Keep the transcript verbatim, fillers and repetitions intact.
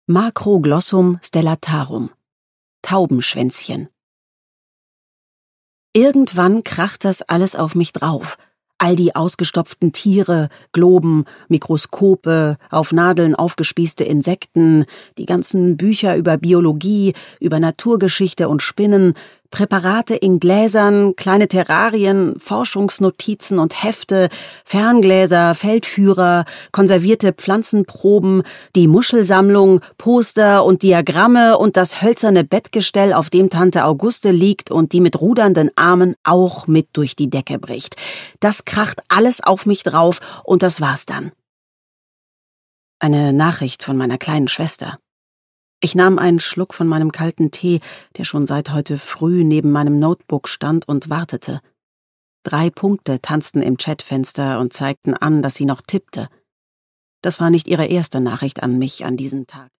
Macroglossum stellatarum. Taubenschwänzchen. Irgendwann kracht das alles auf mich drauf. All die ausgestopften Tiere, Globen, Mikroskope, auf Nadeln aufgespießte Insekten, die ganzen Bücher über Biologie, über Naturgeschichte und Spinnen, Präparate in Gläsern, kleine Terrarien, Forschungsnotizen und Hefte, Ferngläser, Feldführer, konservierte Pflanzenproben, die Muschelsammlung, Poster und Diagramme und das hölzerne Bettgestell, auf dem Tante Auguste liegt und die mit rudernden Armen auch mit durch die Decke bricht. Das kracht alles auf mich drauf und das war's dann. Eine Nachricht von meiner kleinen Schwester. Ich nahm einen Schluck von meinem kalten Tee, der schon seit heute früh neben meinem Notebook stand, und wartete. Drei Punkte tanzten im Chatfenster und zeigten an, dass sie noch tippte. Das war nicht ihre erste Nachricht an mich an diesem Tag.